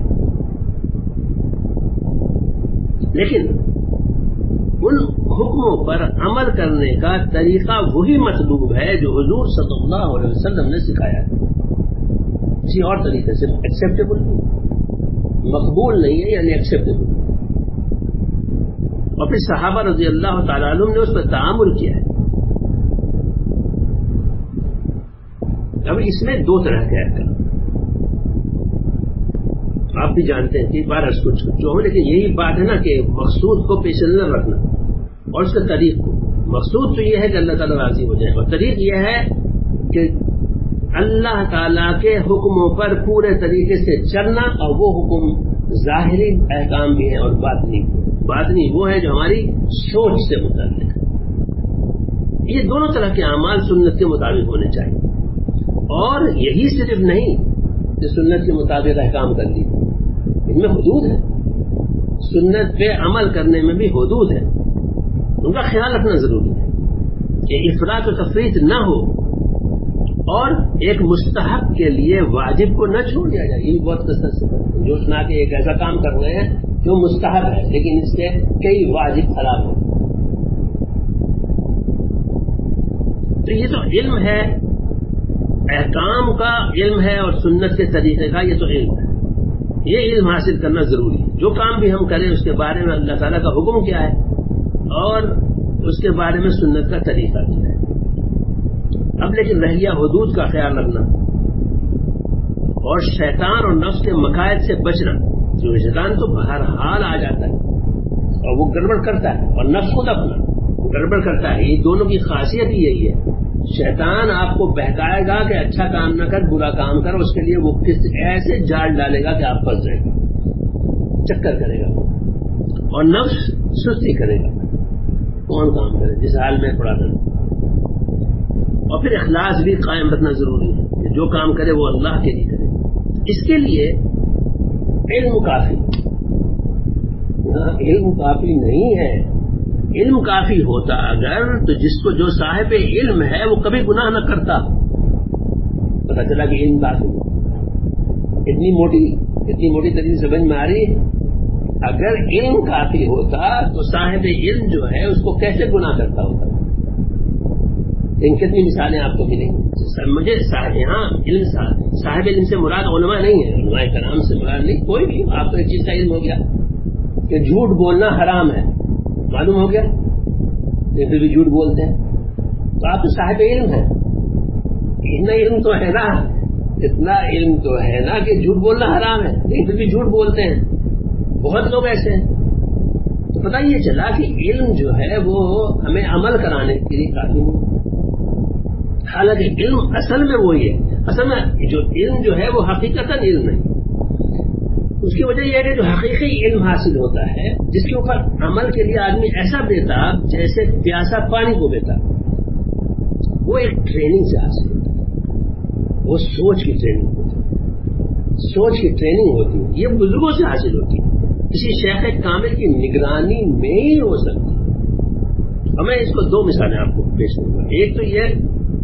لیکن ان حکموں پر عمل کرنے کا طریقہ وہی مطلوب ہے جو حضور صلی اللہ علیہ وسلم نے سکھایا ہے، کسی اور طریقے سے ایکسیپٹیبل مقبول نہیں ہے، یعنی ایکسیپٹیبل. اور پھر صحابہ رضی اللہ تعالیٰ عنہ نے اس پر تعامل کیا ہے. اب اس میں دو طرح کے احکام آپ بھی جانتے ہیں کہ بار اس کو جو ہوں، لیکن یہی بات ہے نا کہ مقصود کو پیش نظر رکھنا اور اس کے طریق کو. مقصود تو یہ ہے کہ اللہ تعالیٰ راضی ہو جائے، اور طریق یہ ہے کہ اللہ تعالیٰ کے حکموں پر پورے طریقے سے چلنا، اور وہ حکم ظاہری احکام بھی ہیں اور باطنی باطنی وہ ہے جو ہماری سوچ سے متعلق ہے. یہ دونوں طرح کے اعمال سنت کے مطابق ہونے چاہیے، اور یہی صرف نہیں کہ سنت کے مطابق احکام کر لی، ان میں حدود ہے. سنت پہ عمل کرنے میں بھی حدود ہے، ان کا خیال رکھنا ضروری ہے کہ افراط و تفریط نہ ہو، اور ایک مستحب کے لیے واجب کو نہ چھوڑ دیا جائے. یہ بھی بہت کثرت سے جو سنا کہ ایک ایسا کام کر رہے ہیں جو مستحب ہے لیکن اس سے کئی واجب خراب ہو. تو یہ تو علم ہے، احکام کا علم ہے اور سنت کے طریقے کا یہ تو علم ہے. یہ علم حاصل کرنا ضروری ہے. جو کام بھی ہم کریں اس کے بارے میں اللہ تعالیٰ کا حکم کیا ہے اور اس کے بارے میں سنت کا طریقہ کیا ہے. اب لیکن رہ گیا حدود کا خیال رکھنا اور شیطان اور نفس کے مقاصد سے بچنا. جو شیطان تو بہر حال آ جاتا ہے اور وہ گڑبڑ کرتا ہے، اور نفس خود اپنا گڑبڑ کرتا ہے. یہ دونوں کی خاصیت ہی یہی ہے. شیطان آپ کو بہکائے گا کہ اچھا کام نہ کر، برا کام کر، اس کے لیے وہ کس ایسے جال ڈالے گا کہ آپ پھنس جائیں گے، چکر کرے گا. اور نفس سستی کرے گا، کون کام کرے جس حال میں پڑا رہے. اور پھر اخلاص بھی قائم رکھنا ضروری ہے کہ جو کام کرے وہ اللہ کے لیے کرے. اس کے لیے علم کافی علم کافی نہیں ہے. علم کافی ہوتا اگر تو جس کو جو صاحب علم ہے وہ کبھی گناہ نہ کرتا. پتا چلا کہ علم کافی اتنی موٹی اتنی موٹی طریقے سے سمجھ میں آ رہی. اگر علم کافی ہوتا تو صاحب علم جو ہے اس کو کیسے گناہ کرتا ہوتا. ان کتنی مثالیں آپ کو ملیں گی. مجھے یہاں علم صاحب علم سے مراد علماء نہیں ہے، علماء کرام سے مراد نہیں. کوئی بھی آپ کو ایک چیز کا علم ہو گیا کہ جھوٹ بولنا حرام ہے، معلوم ہو گیا، لیکن پھر بھی جھوٹ بولتے ہیں، تو آپ تو صاحب علم ہیں. اتنا علم تو ہے نا اتنا علم تو ہے نا کہ جھوٹ بولنا حرام ہے، لیکن پھر بھی جھوٹ بولتے ہیں. بہت لوگ ایسے ہیں. تو پتہ یہ چلا کہ علم جو ہے وہ ہمیں عمل کرانے کے لیے کافی نہیں. حالانکہ علم اصل میں وہی ہے. اصل میں جو علم جو ہے وہ حقیقتاً علم نہیں، اس کی وجہ یہ ہے کہ جو حقیقی علم حاصل ہوتا ہے جس کے اوپر عمل کے لیے آدمی ایسا بےتاب جیسے پیاسا پانی کو بےتاب، وہ ایک ٹریننگ سے حاصل ہوتا ہے، وہ سوچ کی ٹریننگ ہوتی ہے، سوچ کی ٹریننگ ہوتی ہے، یہ بزرگوں سے حاصل ہوتی ہے، کسی شیخ کامل کی نگرانی میں ہی ہو سکتی ہے۔ اور میں اس کو دو مثالیں آپ کو پیش کروں گا۔ ایک تو یہ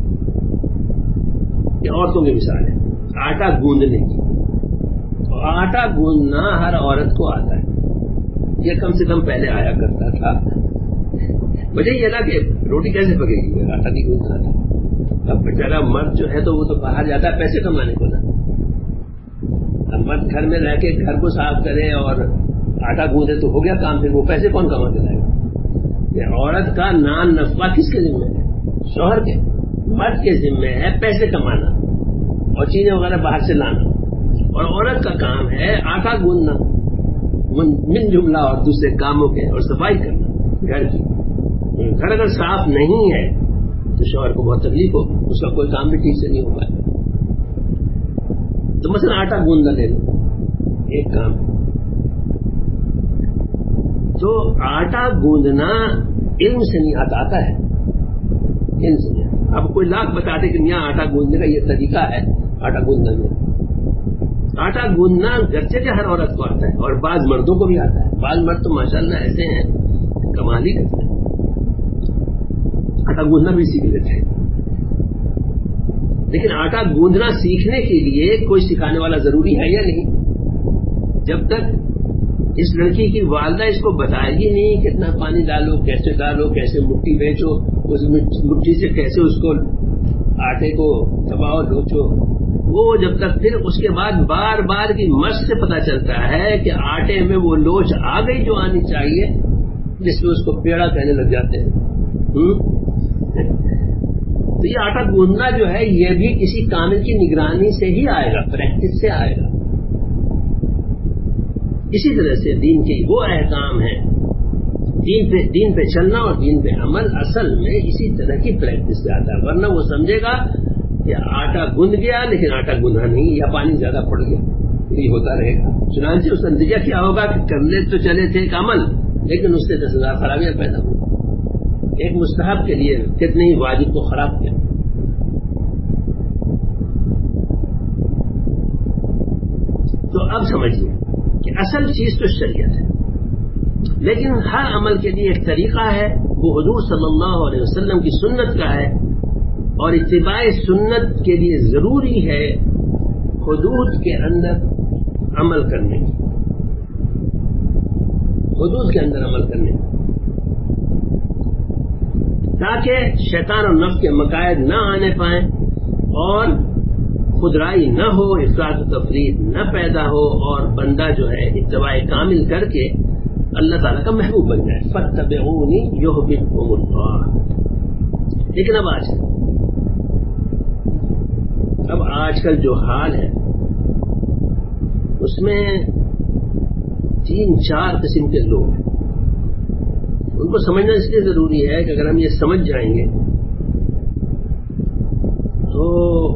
کہ عورتوں کی مثال ہے آٹا گوندنے کی، آٹا گوندنا ہر عورت کو آتا ہے، یہ کم سے کم پہلے آیا کرتا تھا۔ وجہ یہ نا کہ روٹی کیسے پکے گی، آٹا نہیں گوندنا تھا۔ اب بیچارہ مرد جو ہے تو وہ تو باہر جاتا ہے پیسے کمانے کو نا، اب مرد گھر میں رہ کے گھر کو صاف کرے اور آٹا گوندے تو ہو گیا کام، پھر وہ پیسے کون کما کے لائے گا؟ یہ عورت کا نان نفقہ کس کے ذمہ ہے؟ شوہر کے۔ مرد کے ذمہ ہے پیسے کمانا اور چیزیں وغیرہ باہر سے لانا، اور عورت کا کام ہے آٹا گوندنا من جملہ اور دوسرے کاموں کے، اور صفائی کرنا گھر کی۔ گھر اگر صاف نہیں ہے تو شوہر کو بہت تکلیف ہوگی، اس کا کوئی کام بھی ٹھیک سے نہیں ہو پائے۔ تو مثلا آٹا گوندنا لے لو ایک کام، تو آٹا گوندنا علم سے نہیں آتا آتا ہے، علم سے نہیں آتا۔ اب کوئی لاکھ بتاتے کہ میاں آٹا گوندنے کا یہ طریقہ ہے، آٹا گوندنا میں آٹا گوندنا گرچہ کہ ہر عورت کو آتا ہے اور بعض مردوں کو بھی آتا ہے، بعض مرد تو ماشاءاللہ ایسے ہیں کمال ہی کرتے ہیں، آٹا گوندنا بھی سیکھ لیتے ہیں۔ لیکن آٹا گوندنا سیکھنے کے لیے کوئی سکھانے والا ضروری ہے یا نہیں؟ جب تک اس لڑکی کی والدہ اس کو بتائے گی نہیں کتنا پانی ڈالو، کیسے ڈالو، کیسے مٹھی بیچو، اس مٹھی سے کیسے اس کو آٹے کو دباؤ لوچو، وہ جب تک پھر اس کے بعد بار بار کی مشق سے پتہ چلتا ہے کہ آٹے میں وہ لوچ آ گئی جو آنی چاہیے، جس میں اس کو پیڑا کہنے لگ جاتے ہیں۔ تو یہ آٹا گوندنا جو ہے یہ بھی کسی کامل کی نگرانی سے ہی آئے گا، پریکٹس سے آئے گا۔ اسی طرح سے دین کے وہ احکام ہیں، دین پہ دین پہ چلنا اور دین پہ عمل اصل میں اسی طرح کی پریکٹس سے آتا ہے، ورنہ وہ سمجھے گا کہ آٹا گوند گیا لیکن آٹا گوندھا نہیں، یا پانی زیادہ پڑ گیا، یہ ہوتا رہے گا۔ چنانچہ اس کا نتیجہ کیا ہوگا کہ کرنے تو چلے تھے ایک عمل، لیکن اس سے دس ہزار خرابیاں پیدا ہوئی، ایک مستحب کے لیے کتنے ہی واجب کو خراب کیا۔ تو اب سمجھیے کہ اصل چیز تو شریعت ہے، لیکن ہر عمل کے لیے ایک طریقہ ہے، وہ حضور صلی اللہ علیہ وسلم کی سنت کا ہے، اور اتباع سنت کے لیے ضروری ہے حدود کے اندر عمل کرنے کی، حدود کے اندر عمل کرنے کی، تاکہ شیطان اور نفس کے مقاصد نہ آنے پائیں اور خودرائی نہ ہو، افراط و تفریط نہ پیدا ہو، اور بندہ جو ہے اتباع کامل کر کے اللہ تعالیٰ کا محبوب بن جائے۔ فاتبعونی یحببکم اللہ۔ لیکن اب آج اب آج کل جو حال ہے اس میں تین چار قسم کے لوگ ہیں، ان کو سمجھنا اس لیے ضروری ہے کہ اگر ہم یہ سمجھ جائیں گے تو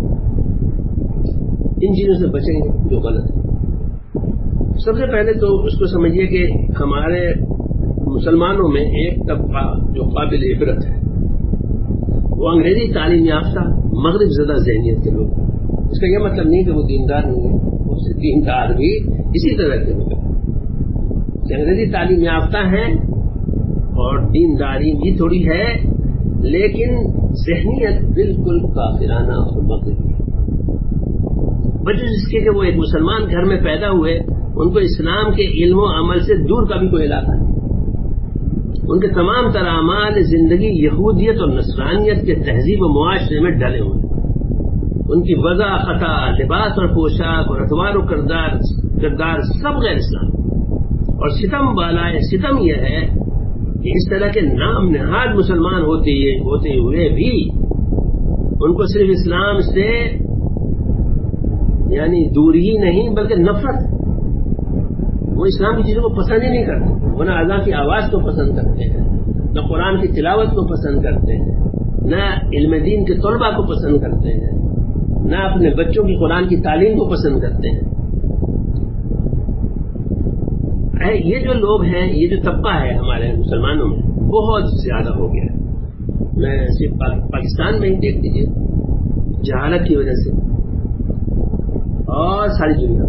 ان چیزوں سے بچیں گے جو غلط ہے۔ سب سے پہلے تو اس کو سمجھیے کہ ہمارے مسلمانوں میں ایک طبقہ جو قابل عبرت ہے وہ انگریزی تعلیم یافتہ مغرب زدہ ذہنیت کے لوگ، اس کا یہ مطلب نہیں کہ وہ دیندار نہیں ہے، اس سے دیندار بھی اسی طرح کے لوگ کہ انگریزی تعلیم یافتہ ہیں اور دینداری بھی تھوڑی ہے، لیکن ذہنیت بالکل کافرانہ اور مغربی ہے، وجہ اس کے کہ وہ ایک مسلمان گھر میں پیدا ہوئے، ان کو اسلام کے علم و عمل سے دور کا بھی کوئی علاقہ نہیں، ان کے تمام تر اعمال زندگی یہودیت اور نصرانیت کے تہذیب و معاشرے میں ڈلے ہوئے، ان کی وضع خطا، لباس اور پوشاک اور اطوار و کردار کردار سب غیر اسلام، اور ستم بالائے ستم یہ ہے کہ اس طرح کے نام نہاد مسلمان ہوتے ہوتے ہوئے بھی ان کو صرف اسلام سے یعنی دوری ہی نہیں بلکہ نفرت، وہ اسلام کی چیزوں کو پسند ہی نہیں کرتے، وہ نہ اذان کی آواز کو پسند کرتے ہیں، نہ قرآن کی تلاوت کو پسند کرتے ہیں، نہ علم دین کے طلباء کو پسند کرتے ہیں، نہ اپنے بچوں کی قرآن کی تعلیم کو پسند کرتے ہیں۔ یہ جو لوگ ہیں، یہ جو طبقہ ہے ہمارے مسلمانوں میں بہت زیادہ ہو گیا ہے. میں صرف پاکستان میں ہی دیکھ لیجیے جہالت کی وجہ سے، اور ساری دنیا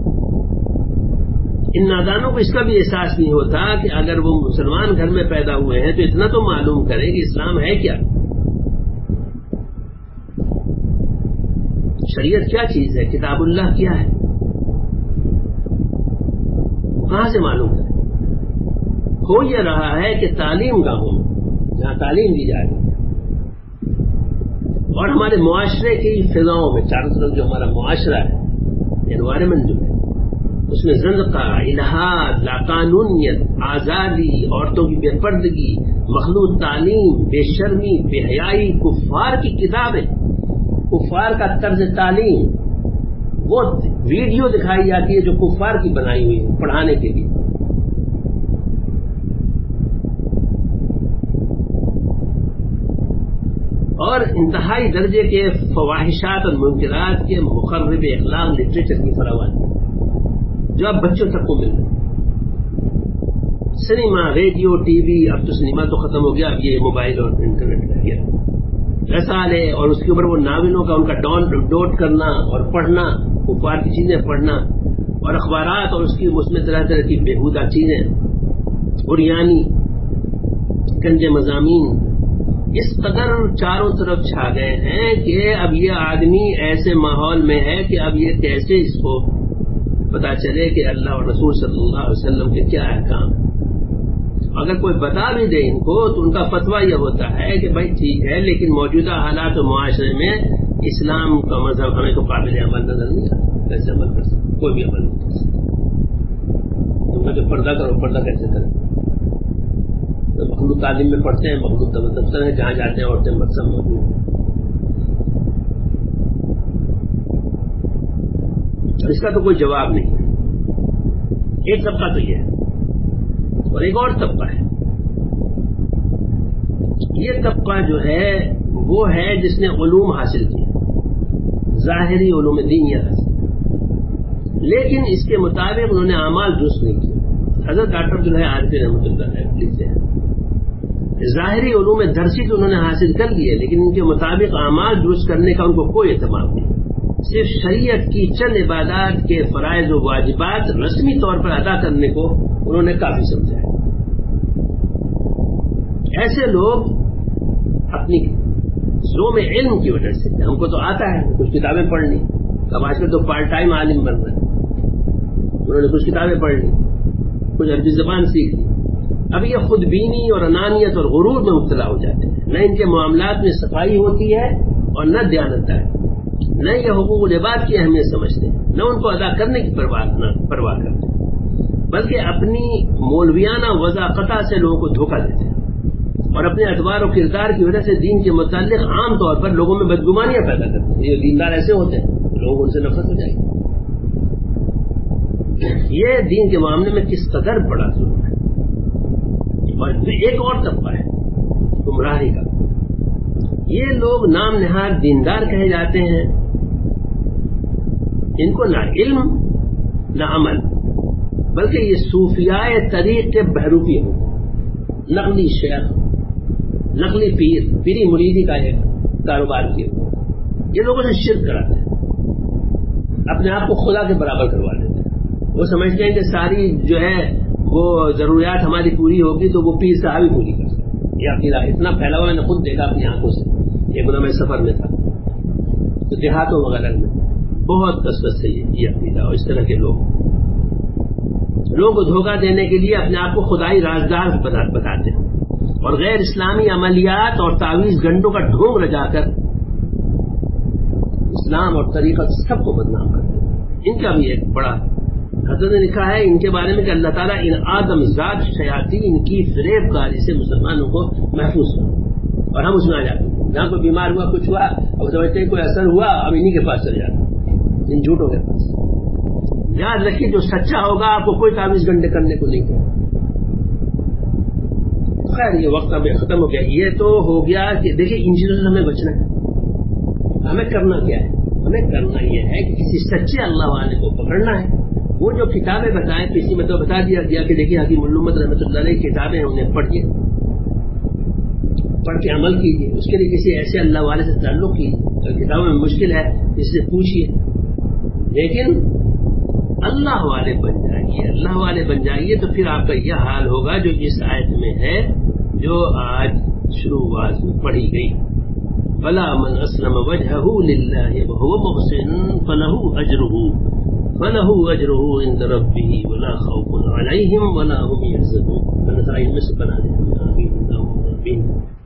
ان نادانوں کو اس کا بھی احساس نہیں ہوتا کہ اگر وہ مسلمان گھر میں پیدا ہوئے ہیں تو اتنا تو معلوم کریں کہ اسلام ہے کیا، شریعت کیا چیز ہے، کتاب اللہ کیا ہے، کہاں سے معلوم کریں. ہو یہ رہا ہے کہ تعلیم گاہوں میں جہاں تعلیم دی جا رہی ہے اور ہمارے معاشرے کی فضاؤں میں چاروں طرف جو ہمارا معاشرہ ہے، انوائرمنٹ جو ہے، اس میں زندقہ، الحاد، لاقانونیت، آزادی، عورتوں کی بے پردگی، مخلوط تعلیم، بے شرمی، بے حیائی، کفار کی کتابیں، کفار کا طرز تعلیم، وہ ویڈیو دکھائی جاتی ہے جو کفار کی بنائی ہوئی ہے پڑھانے کے لیے. اور انتہائی درجے کے فواہشات اور منکرات کے مخرب اخلاق لٹریچر کی فراوانی جو اب بچوں تک کو مل رہی ہے. سنیما، ریڈیو، ٹی وی، اب تو سنیما تو ختم ہو گیا، اب یہ موبائل اور انٹرنیٹ رہ گیا. رسالے اور اس کے اوپر وہ ناولوں کا ان کا ڈاؤن لوڈ کرنا اور پڑھنا، کفار کی چیزیں پڑھنا، اور اخبارات اور اس کی اس میں طرح طرح کی بےہودہ چیزیں، بریانی، گندے مضامین اس قدر چاروں طرف چھا گئے ہیں کہ اب یہ آدمی ایسے ماحول میں ہے کہ اب یہ کیسے اس کو پتا چلے کہ اللہ اور رسول صلی اللہ علیہ وسلم کے کیا احکام. اگر کوئی بتا بھی دے ان کو تو ان کا فتویٰ یہ ہوتا ہے کہ بھائی ٹھیک ہے، لیکن موجودہ حالات و معاشرے میں اسلام کا مذہب ہمیں تو قابل عمل نظر نہیں آتا. کیسے عمل کر سکتے؟ کوئی بھی عمل نہیں کر سکتا. تم کہ پردہ کرو، پردہ کیسے کریں؟ مخلوط تعلیم میں پڑھتے ہیں، مخلوط دفتر ہیں، جہاں جاتے ہیں عورتیں مقصد موجود ہیں. اس کا تو کوئی جواب نہیں ہے. ایک طبقہ تو یہ ہے اور ایک اور طبقہ ہے. یہ طبقہ جو ہے وہ ہے جس نے علوم حاصل کیے، ظاہری علوم دینیہ حاصل، لیکن اس کے مطابق انہوں نے اعمال درست نہیں کیے. حضرت ڈاکٹر عبدالحی عارفی رحمۃ اللہ علیہ لکھتے ہیں ظاہری علوم درسی تو انہوں نے حاصل کر لیے، لیکن ان کے مطابق اعمال درست کرنے کا ان کو کوئی اہتمام نہیں. صرف شریعت کی چند عبادات کے فرائض و واجبات رسمی طور پر ادا کرنے کو انہوں نے کافی سمجھا ہے. ایسے لوگ اپنی زوم علم کی وجہ سے، ہم کو تو آتا ہے کچھ کتابیں پڑھنی، اب آج کل تو پارٹ ٹائم عالم بن رہے ہیں، انہوں نے کچھ کتابیں پڑھ لی، کچھ عربی زبان سیکھ لی، اب یہ خود بینی اور انانیت اور غرور میں مبتلا ہو جاتے ہیں. نہ ان کے معاملات میں صفائی ہوتی ہے اور نہ دیانت ہے، نہ یہ حقوق العباد کی اہمیت سمجھتے ہیں، نہ ان کو ادا کرنے کی پرواہ کرتے ہیں، بلکہ اپنی مولویانہ وضاقتہ سے لوگوں کو دھوکہ دیتے ہیں اور اپنے ادوار و کردار کی وجہ سے دین کے متعلق عام طور پر لوگوں میں بدگمانیاں پیدا کرتے ہیں. یہ دیندار ایسے ہوتے ہیں، لوگ ان سے نفرت ہو جائے گی. یہ دین کے معاملے میں کس قدر بڑا ظلم ہے. اور ایک اور طبقہ ہے گمراہی کا. یہ لوگ نام نہاد دیندار کہے جاتے ہیں، ان کو نہ علم نہ عمل، بلکہ یہ صوفیاء طریق کے بہروپی ہوں، نقلی شیخ، نقلی پیر، پیری مریدی کا ایک کاروبار کیے. یہ لوگوں نے شرک کراتے ہیں، اپنے آپ کو خدا کے برابر کروا دیتے ہیں. وہ سمجھتے ہیں کہ ساری جو ہے وہ ضروریات ہماری پوری ہوگی تو وہ پیر صاحب ہی پوری کر سکتے. یہ عقیدہ اتنا پھیلا ہوا میں نے خود دیکھا اپنی آنکھوں سے. ایک بار میں سفر میں تھا تو دیہاتوں وغیرہ میں بہت کثرت سے یہ عقیدہ اور اس طرح کے لوگ لوگوں کو دھوکہ دینے کے لیے اپنے آپ کو خدائی رازدار بتاتے ہیں اور غیر اسلامی عملیات اور تعویذ گنڈوں کا ڈھونگ رجا کر اسلام اور طریقت سب کو بدنام کرتے ہیں. ان کا بھی ایک بڑا حضرت نے لکھا ہے ان کے بارے میں کہ اللہ تعالیٰ ان آدم ذات شیاطین کی فریب کاری سے مسلمانوں کو محفوظ کرے اور ہم اس میں آ جاتے ہیں. جہاں کوئی بیمار ہوا، کچھ ہوا، اب سمجھتے ہیں کوئی اثر ہوا، اب انہیں کے پاس چلے جاتے ہیں، ان جھوٹوں کے پاس. یاد رکھیے جو سچا ہوگا آپ کو کوئی تعویذ گنڈے کرنے کو نہیں کہے. خیر یہ وقت اب ختم ہو گیا. یہ تو ہو گیا کہ دیکھیے ان چیزوں سے ہمیں بچنا ہے. ہمیں کرنا کیا ہے؟ ہمیں کرنا یہ ہے کہ کسی سچے اللہ والے کو پکڑنا ہے وہ جو کتابیں بتائیں کسی میں تو بتا دیا گیا کہ دیکھیے حکیم علومت رحمۃ اللہ علیہ کتابیں ہیں انہیں پڑھیے، پڑھ کے عمل کیجیے، اس کے لیے کسی ایسے اللہ والے سے تعلق کیجیے، اگر کتابوں میں مشکل ہے اس سے پوچھیے، لیکن اللہ والے بن جائیے، اللہ والے بن جائیے تو پھر آپ کا یہ حال ہوگا جو اس آیت میں ہے جو آج شروعات میں پڑھی گئی، فلا من اسلم وجهه لله وهو محسن فله اجره فله اجره عند ربه ولا خوف عليهم ولا هم يحزنون۔ اللہ تعالی میں سے بنا دے، آمین، آمین۔